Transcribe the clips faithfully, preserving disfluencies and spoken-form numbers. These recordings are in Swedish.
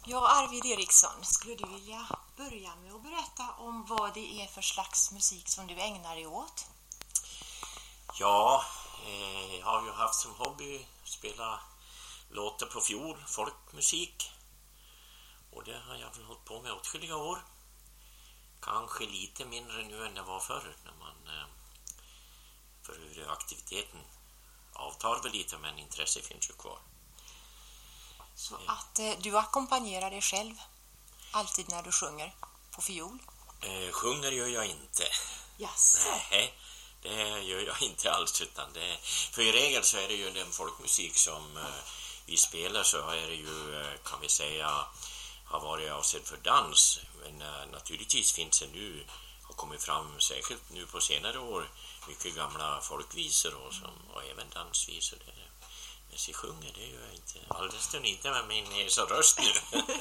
Ja, Arvid Eriksson, skulle du vilja börja med att berätta om vad det är för slags musik som du ägnar dig åt? Ja, eh, jag har ju haft som hobby att spela låtar på fiol, folkmusik. Och det har jag väl hållit på med åtskilliga år. Kanske lite mindre nu än det var förr, när man eh, för hur aktiviteten avtar väl lite, men intresse finns ju kvar. Så att eh, du ackompanjerar dig själv alltid när du sjunger på fiol? Eh, sjunger gör jag inte. Jaså? Nej, det gör jag inte alls, utan det, för i regel så är det ju den folkmusik som eh, vi spelar, så är det ju, eh, kan vi säga, har varit avsedd för dans. Men eh, naturligtvis finns det nu, har kommit fram särskilt nu på senare år, mycket gamla folkvisor och, som, och även dansvisor. Det, men så sjunger det gör jag inte, alldeles inte med min så röst nu.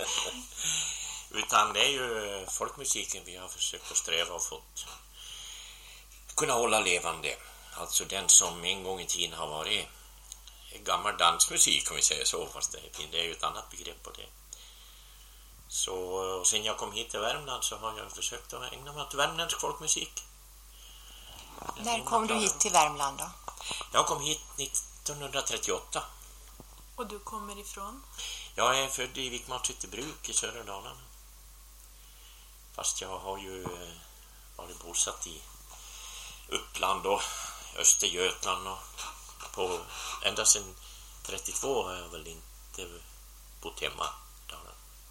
Utan det är ju folkmusiken vi har försökt att sträva och fått kunna hålla levande. Alltså den som en gång i tiden har varit gammal dansmusik, om vi säger så, fast det, det är ju ett annat begrepp på det. Så och sen jag kom hit till Värmland så har jag försökt att ägna mig åt värmländsk folkmusik. När kom du hit till Värmland då? Jag kom hit nittonhundratrettioåtta. Och du kommer ifrån? Jag är född i Vikmanshyttebruk i södra Dalarna. Fast jag har ju varit bosatt i Uppland och Östergötland och på ända sedan trettiotvå har jag väl inte bott hemma i Dalarna.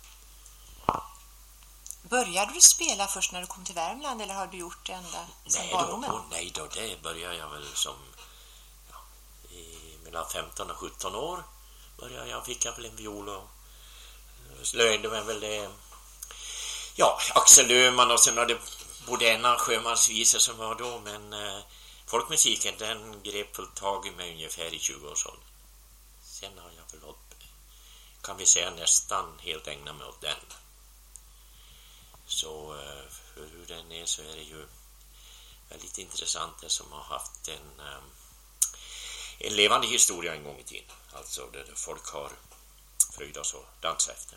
Började du spela först när du kom till Värmland, eller har du gjort det ända sedan barndomen? Då, nej då, det började jag väl som ja, i mellan femton och sjutton år började jag, fick jag väl en viol och slöjde mig väl det, ja, Axel Öhman, och sen var det Bodena sjömansvisor som var då, men eh, folkmusiken den grep väl tag i mig ungefär i tjugo-årsåldern. Sen har jag väl hållit, kan vi säga, nästan helt ägnat mig åt den. Så eh, för hur den är så är det ju väldigt intressant, det som har haft en, eh, en levande historia en gång i tiden. Alltså där folk har fröjdas och dansat efter.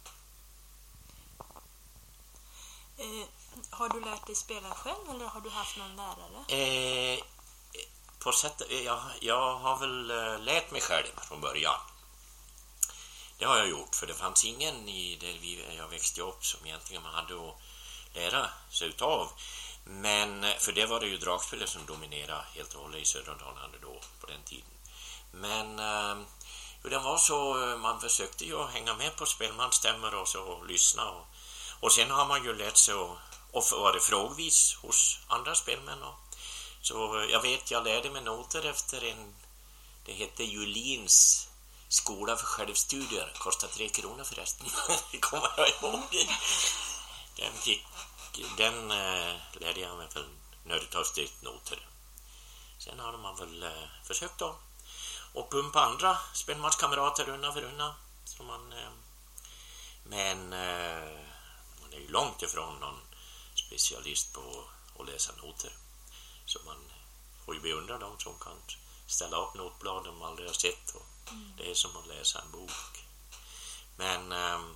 Eh, har du lärt dig spela själv eller har du haft någon lärare? Eh, på sätt, jag, jag har väl eh, lärt mig själv från början. Det har jag gjort, för det fanns ingen i där vi, jag växte upp som egentligen man hade att lära sig utav. Men för det var det ju dragspelet som dominerade helt och hållet i södra Dalarna då på den tiden. Men eh, hur det var så, man försökte ju hänga med på spelmansstämmor och så och lyssna. Och, och sen har man ju lärt sig att och vara frågvis hos andra spelmän. Och, så jag vet, jag lärde mig noter efter en, det hette Julins skola för självstudier, kostar tre kronor förresten. Det kommer jag ihåg. Den, fick, den äh, lärde jag mig för nördtavstigt noter. Sen har man väl äh, försökt då och pumpa andra spelmanskamrater undan för undan. Så man, äh, men äh, man är ju långt ifrån någon specialist på att läsa noter. Så man får ju beundra dem som kan ställa upp notblad de aldrig har sett, och mm. det är som att läsa en bok. Men ähm,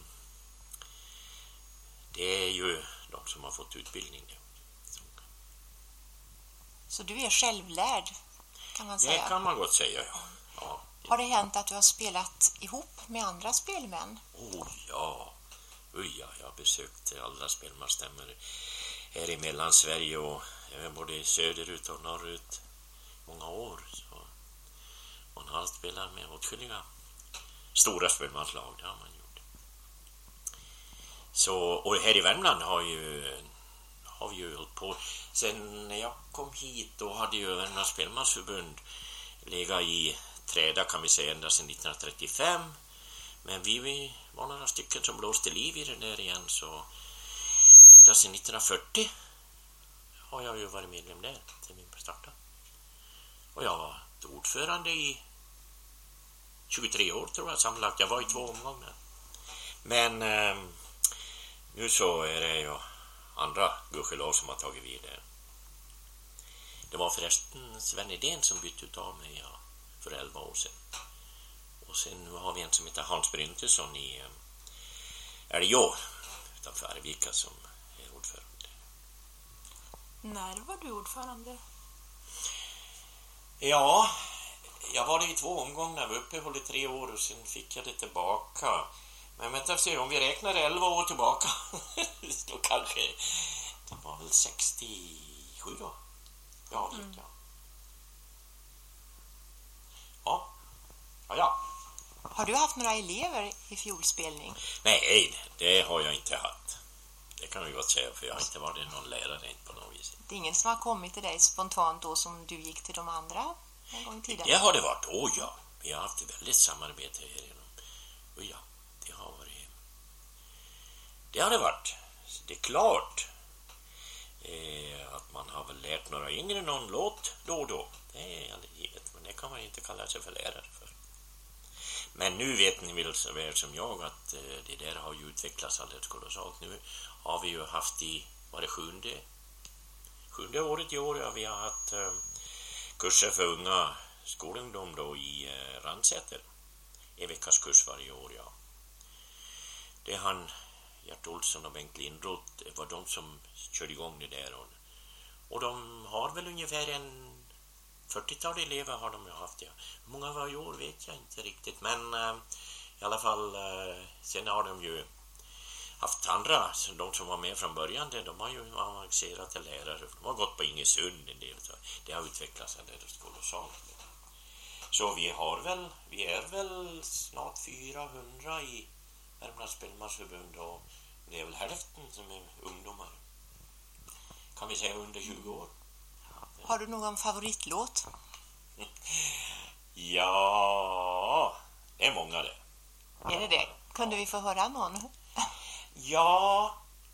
det är ju de som har fått utbildning nu. Så du är självlärd, kan man säga? Det kan man gott säga, ja. ja. Har det hänt att du har spelat ihop med andra spelmän? Oh ja, oh, ja. Jag har besökt alla spelmansstämmor här i Mellansverige och även både söderut och norrut många år. Så man har spelat med åtskilliga stora spelmanslag, det har man gjort. Så, och här i Värmland har ju har vi ju hållit på. Sen när jag kom hit då hade ju Värmlands spelmansförbund legat i träda, kan vi säga, ända sedan nittonhundratrettiofem. Men vi, vi var några stycken som blåste liv i det där igen, så ända sedan nittonhundrafyrtio har jag ju varit medlem där till min starta. Och jag var ordförande i tjugotre år tror jag sammanlagt. Jag var i två omgångar. Men eh, nu så är det ju andra gudskelov som har tagit vid det. Det var förresten Sven Edén som bytte ut av mig ja, för elva år sedan. Och sen har vi en som heter Hans Bryntesson i, Älgå utanför Arvika som är ordförande. När var du ordförande? Ja, jag var det i två omgångar. Jag var uppehåll i tre år och sen fick jag det tillbaka. Men vänta se, om vi räknar elva år tillbaka då kanske det var väl sextiosju då. Ja, mm. ja. Ja. Ja, ja. Har du haft några elever i fiolspelning? Nej, det har jag inte haft. Det kan vi gott säga, för jag har inte varit någon lärare på något vis. Det är ingen som har kommit till dig spontant då som du gick till de andra en gång i tiden? Det har det varit, åh ja. Vi har haft ett väldigt samarbete här inom. Och ja, det har varit. Det har det varit. Det är klart eh, att man har väl lärt några yngre någon låt då och då. Det är alldeles givet, men det kan man inte kalla sig för lärare för. Men nu vet ni väl så väl som jag att eh, det där har ju utvecklats alldeles kolossalt. Nu har vi ju haft i, var det sjunde, sjunde året i år, ja, vi har haft eh, kurser för unga skolungdom då i eh, Ransäter. En veckas kurs varje år, ja. Det är han, Gert Olsson och Bengt Lindroth, det var de som körde igång det där. Och, och de har väl ungefär en fyrtiotal elever har de ju haft, ja. Hur många varje år vet jag inte riktigt, men eh, i alla fall eh, sen har de ju haft andra, de som var med från början, de har ju avancerat till lärare. De har gått på Ingesund en del, så det har utvecklats alldeles kolossalt. Så vi har väl, vi är väl snart fyrahundra i Värmlands Spelmansförbund och det är väl hälften som är ungdomar. Kan vi säga under tjugo år. Har du någon favoritlåt? Ja, det är många det. Är det det? Kunde vi få höra någon? Ja.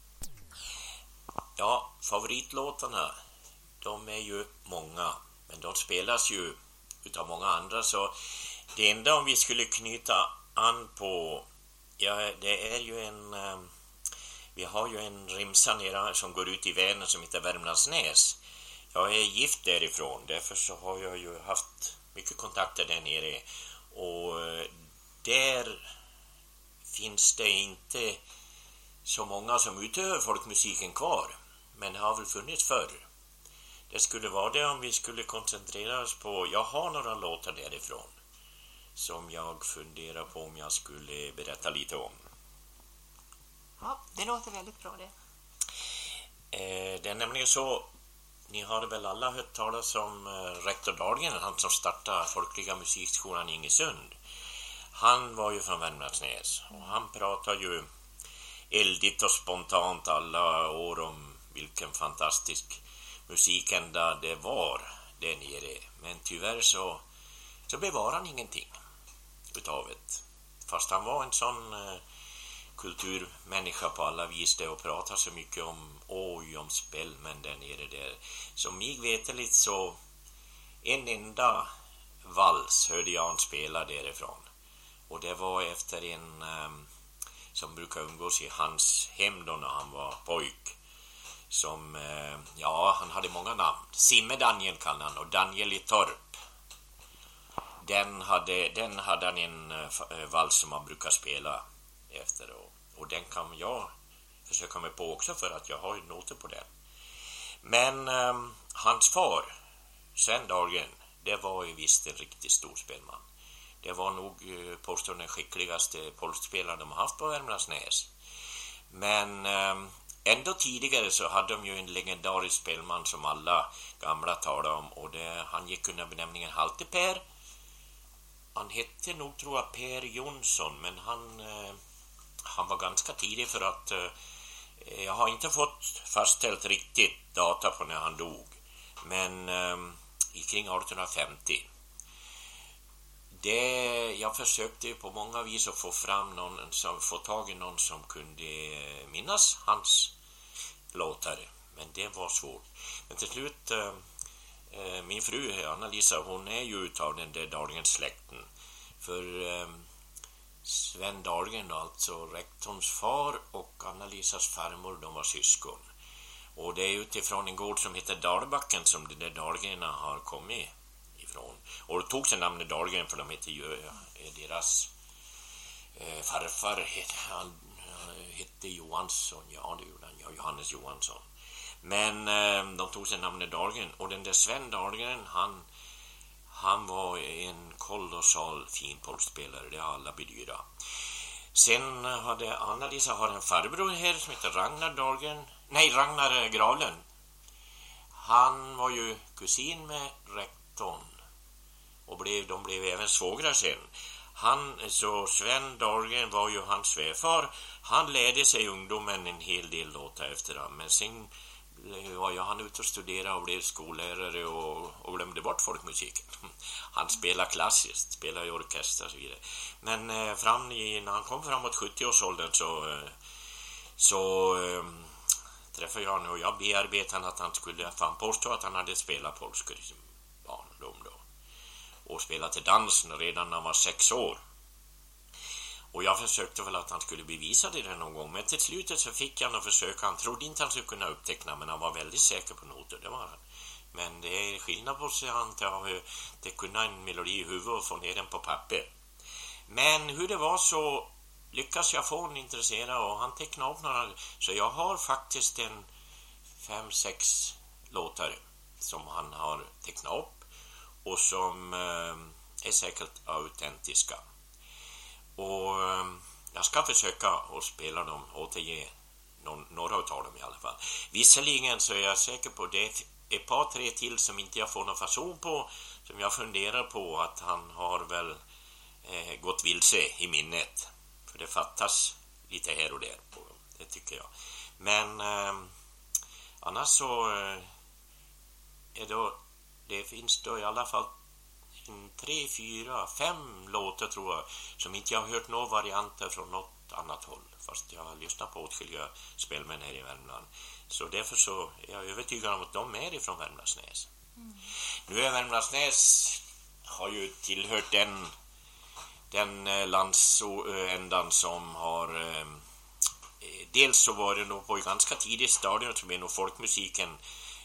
Ja, favoritlåtarna, de är ju många. Men de spelas ju utav många andra, så det enda om vi skulle knyta an på, ja, det är ju en eh, vi har ju en rimsa nere som går ut i Vänern som heter Värmlandsnäs. Jag är gift därifrån, därför så har jag ju haft mycket kontakter där nere, och där finns det inte så många som utövar folkmusiken kvar, men det har väl funnits förr. Det skulle vara det om vi skulle koncentrera oss på, jag har några låtar därifrån som jag funderar på om jag skulle berätta lite om. Ja, det låter väldigt bra det. Eh, det är nämligen så, ni har väl alla hört talas om eh, rektor Dahlgren, han som startade Folkliga musikskolan i Ingesund. Han var ju från Värmlandsnäs och han pratar ju eldigt och spontant alla år om vilken fantastisk musikända det var där nere. Men tyvärr så, så bevarar han ingenting utav det. Fast han var en sån eh, kulturmänniska på alla vis där och pratar så mycket om oj, om spelmän där nere där. Som mig veteligt så en enda vals hörde jag han spela därifrån. Och det var efter en eh, som brukar umgås i hans hem då när han var pojk. Som, eh, ja, han hade många namn. Simme Daniel kallade han och Daniel i Torp. Den hade, den hade han en eh, vals som han brukar spela efter. Och, och den kan jag försöka mig på också för att jag har ju noter på den. Men eh, hans far, Sven Dahlgren, det var ju visst en riktigt stor spelman. Det var nog eh, påstås den skickligaste polskspelaren de har haft på Värmlandsnäs. Men eh, ändå tidigare så hade de ju en legendarisk spelman som alla gamla talade om. Och det, han gick under benämningen Halteper. Han hette nog, tror jag, Per Jonsson. Men han, eh, han var ganska tidig för att eh, jag har inte fått fastställt riktigt data på när han dog. Men eh, kring arton femtio. Det, jag försökte på många vis att få fram någon som få tag i någon som kunde minnas hans låtar, men det var svårt. Men till slut eh, min fru Anna-Lisa, hon är ju utav den där Dahlgrens släkten. För eh, Sven Dahlgren, alltså rektorns far, och Anna-Lisas farmor, de var syskon. Och det är utifrån en gård som heter Dalbacken som de där Dahlgrena har kommit ifrån. Och det tog sig namnet Dahlgren för de heter ju eh, deras eh, farfar, han, hette Johansson, ja det gjorde han, ja, Johannes Johansson. Men eh, de tog sig namnet Dahlgren, och den där Sven Dahlgren, han, han var en kolossal fin polskspelare, det har alla bedyrat. Sen hade Anna-Lisa har en farbror här som heter Ragnar Dahlgren, nej Ragnar Gravlund. Han var ju kusin med rektorn och blev, de blev även svågrar sen. Han, så Sven Dahlgren var ju hans svärfar. Han lärde sig ungdomen en hel del låtar efter han, men sen var ju han ute och studerade och blev skollärare och, och glömde bort folkmusiken. Han spelade klassiskt, spelade i orkester och så vidare. Men eh, fram i, när han kom framåt sjuttio-årsåldern så, eh, så eh, träffade jag honom och jag bearbetade att han skulle fan påstå att han hade spelat polska i barndom då. Och spelat till dansen redan när han var sex år. Och jag försökte väl att han skulle bevisa det någon gång. Men till slutet så fick han att försöka. Han trodde inte han skulle kunna uppteckna, men han var väldigt säker på noter, det var han. Men det är skillnad på sig han till att kunna en melodi i huvudet och få ner den på papper. Men hur det var så lyckas jag få honom intresserad och han tecknade upp några. Så jag har faktiskt en fem, sex låtar som han har tecknat upp och som eh, är säkert autentiska. Och eh, jag ska försöka att spela dem, återge någon, några av dem i alla fall. Visserligen så är jag säker på det är ett par, tre till som inte jag får någon fason på, som jag funderar på att han har väl eh, gått vilse i minnet. För det fattas lite här och där på dem, det tycker jag. Men eh, annars så eh, är då, det finns då i alla fall en tre, fyra, fem låtar tror jag som inte jag har hört några varianter från något annat håll. Fast jag har lyssnat på åtskilliga spelmän här i Värmland. Så därför så är jag övertygad om att de är ifrån Värmlandsnäs. Mm. Nu är Värmlandsnäs har ju tillhört den den landsändan som har eh, dels så var det nog på ett ganska tidigt stadium som är nog folkmusiken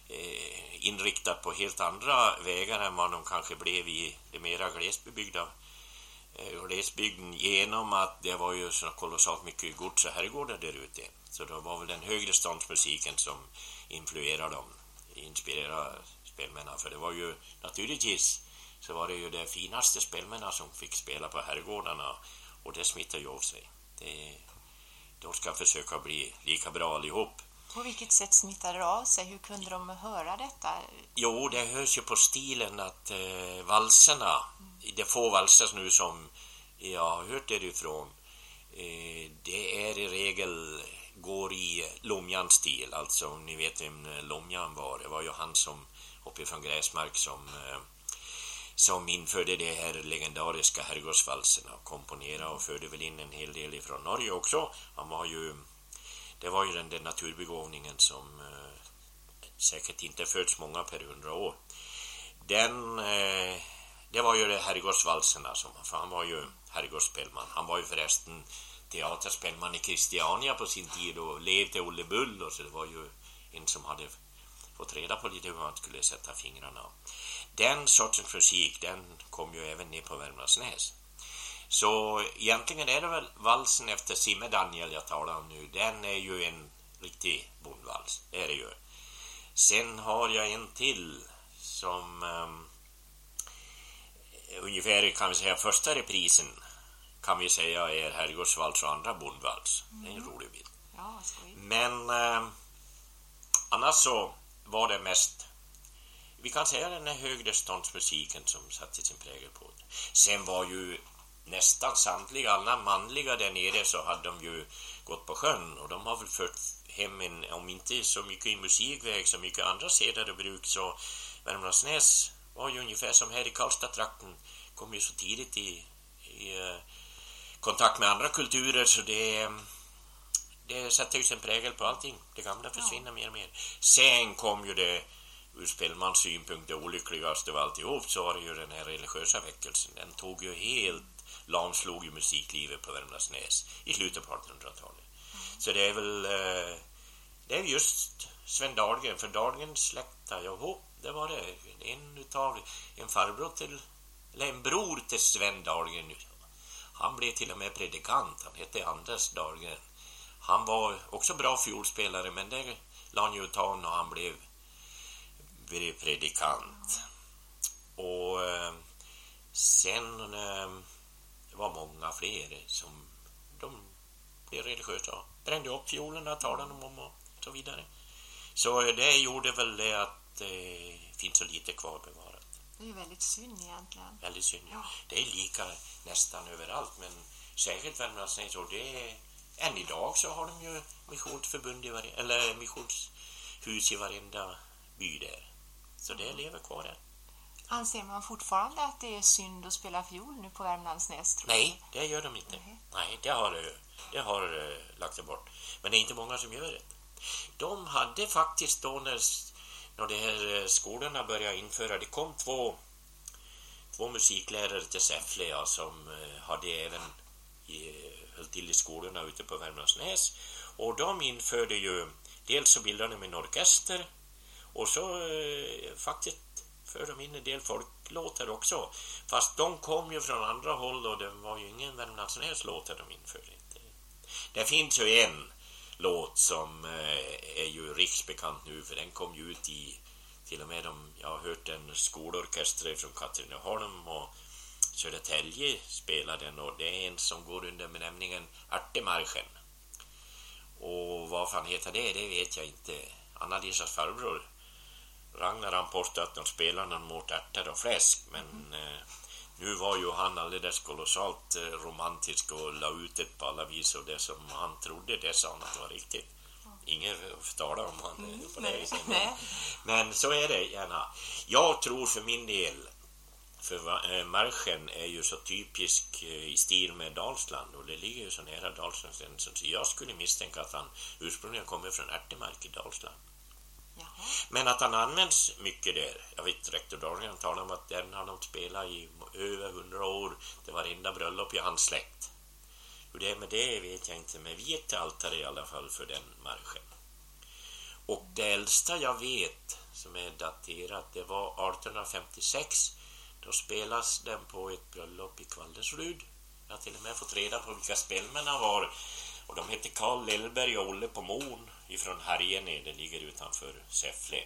eh, inriktad på helt andra vägar än vad de kanske blev i det mera glesbebyggda eh, glesbygden, genom att det var ju så kolossalt mycket gods och herrgårdar där ute. Så det var väl den högre ståndsmusiken som influerade dem, inspirerade spelmännen, för det var ju naturligtvis så var det ju de finaste spelmännen som fick spela på herrgårdarna och det smittar ju av sig. Det, de ska försöka bli lika bra allihop. På vilket sätt smittar det av sig? Hur kunde de höra detta? Jo, det hörs ju på stilen att eh, valserna, mm. det få valser nu som jag har hört därifrån, eh, det är i regel går i Lomjans stil. Alltså ni vet vem Lomjan var. Det var ju han som uppifrån Gräsmark som eh, som införde det här legendariska herrgårdsvalserna och komponerade och förde väl in en hel del ifrån Norge också. Han var ju, det var ju den där naturbegåvningen som eh, säkert inte föds många per hundra år. Den, eh, det var ju det herrgårdsvalserna som, för han var ju herrgårdsspelman. Han var ju förresten teaterspelman i Christiania på sin tid och levde Olle Bull, och så det var ju en som hade fått reda på lite hur man skulle sätta fingrarna. Den sortens musik, den kom ju även ner på Värmlandsnäs. Så egentligen är det väl valsen efter Simme Daniel jag talar om nu. Den är ju en riktig bondvals, det är det ju. Sen har jag en till som um, ungefär kan vi säga första reprisen kan vi säga är herrgårdsvals och andra bondvals. Mm. Det är en rolig bild. Ja, men um, annars så var det mest, vi kan säga den här högre ståndsmusiken som satte sin prägel på det. Sen var ju nästan samtliga, alla manliga där nere, så hade de ju gått på sjön och de har väl fört hem en, om inte så mycket i musikväg så mycket andra seder och bruk, så Värmlandsnäs var ju ungefär som här i Karlstad-trakten, kom ju så tidigt i, i uh, kontakt med andra kulturer, så det det sätter ju sin prägel på allting. Det gamla försvinner ja. mer och mer. Sen kom ju det ur spelmans synpunkt det olyckligaste av alltihop, så var det ju den här religiösa väckelsen. Den tog ju helt, lamslog ju musiklivet på Värmlandsnäs i slutet på artonhundratalet. Mm. Så det är väl det är just Sven Dahlgren, för Dahlgrens släkta, ja, det var det en utav en farbror till, eller en bror till Sven Dahlgren. Han blev till och med predikant, han hette Anders Dahlgren. han var också bra fiolspelare, men det la han ju ta när han blev, blev predikant. Och eh, sen eh, det var många fler som de blev religiösa, brände upp fiolerna, talade om och så vidare. Så det gjorde väl det att det eh, finns så lite kvar bevarat. Det är ju väldigt synd egentligen. Väldigt synd. Ja. Det är lika nästan överallt, men särskilt Värmlandsnäs, och det är, än idag så har de ju missionsförbund i varje, eller missionshus i varenda by där. Så det lever kvar där. Anser man fortfarande att det är synd att spela fiol nu på Värmlandsnäs? Tror Nej, det gör de inte. Nej, Nej det har, det har uh, lagt sig bort. Men det är inte många som gör det. De hade faktiskt då när, när de här skolorna började införa, det kom två, två musiklärare till Säffle, ja, som uh, hade även i, höll till i skolorna ute på Värmlandsnäs. Och de införde ju, dels så bildade de en orkester, och så uh, faktiskt för de in en del folklåtar också. Fast de kom ju från andra håll, och det var ju ingen Värmlandsnäs låtar de införde. Det finns ju en låt som eh, är ju riksbekant nu, för den kom ju ut i till och med de, jag har hört en skolorkester från Katrineholm och Södertälje spelar den, och det är en som går under benämningen Ärtemarschen. Och vad fan heter det, det vet jag inte. Anna-Lisas farbror Ragnar, han påstod att de spelade någon mot ärtor och fläsk, men mm. eh, nu var ju han alldeles kolossalt eh, romantisk och la ut ett på alla vis, och det som han trodde, det sa han att det var riktigt. Mm. Ingen tala om han mm. på det viset. Men, men så är det gärna. Jag tror för min del, för eh, marschen är ju så typisk eh, i stil med Dalsland, och det ligger ju så nära Dalsland, så jag skulle misstänka att han ursprungligen kommer från Ärtemark i Dalsland. Jaha. Men att han används mycket där. Jag vet, rektor Dahlgren talade om att den har de spelat i över hundra år. Det var enda bröllop i hans släkt. Hur det är med det vet jag inte, men vi är ett altare i alla fall för den marschen. Och det äldsta jag vet som är daterat, det var arton femtiosex. Då spelas den på ett bröllop i Kvaldersrud. Jag har till och med fått reda på vilka spelmännen var. Och de heter Karl Lellberg och Olle på Mon ifrån Härjene, det ligger utanför Säffle.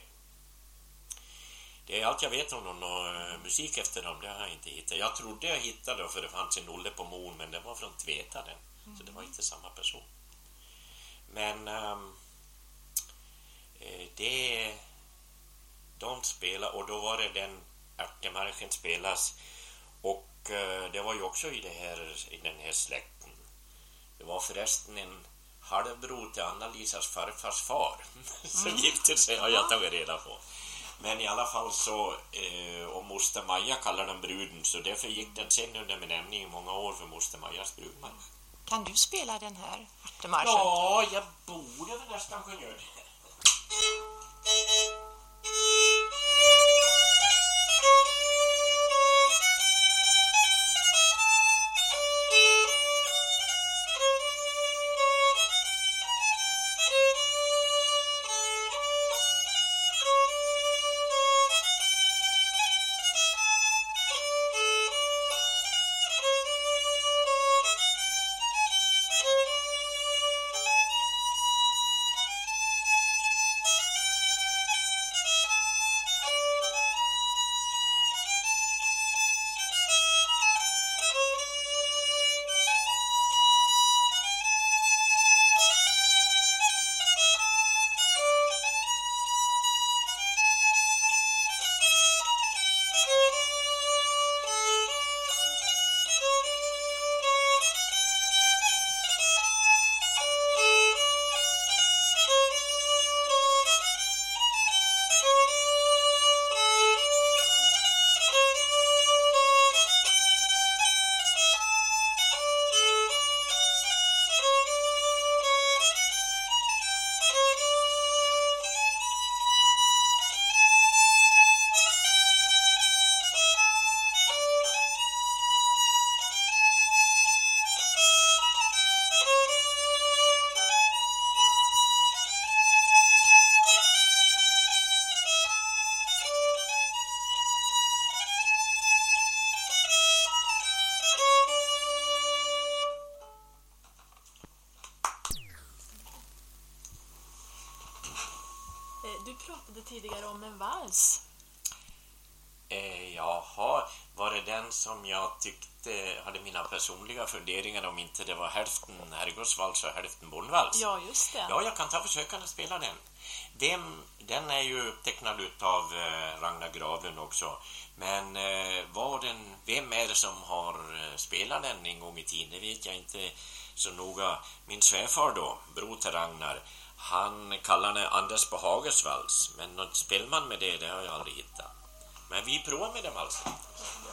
Det är allt jag vet om någon och musik efter dem, det har jag inte hittat. Jag trodde jag hittade, för det fanns en Olle på Mon, men det var från Tvetaren. Mm. Så det var inte samma person. Men ähm, det de spelar, och då var det den ärtemarschen spelas. Och äh, det var ju också i, det här, i den här släkten. Det var förresten en halvbror till Anna-Lisas farfars far som mm. gifte sig, har jag tagit reda på. Men i alla fall så, eh, och moster Maja kallar den bruden, så därför gick den sen under benämning i många år för moster Majas brudmarsch. Kan du spela den här ärtemarschen? Ja, jag borde väl nästan kunna göra det. du pratade tidigare om en vals. Eh, jaha, var det den som jag tyckte hade mina personliga funderingar om inte det var hälften herrgårdsvals och hälften bondvals? Ja, just det. Ja, jag kan ta försöka att spela den. Vem, den är ju upptecknad utav eh, Ragnar Gravlund också. Men eh, var den, vem är det som har eh, spelat den en gång i tiden? Det vet jag inte så noga. Min svärfar då, bror till Ragnar, han kallar den Anders Behagesvals. Men något spelman med det, det har jag aldrig hittat. Men vi provar med dem alltså.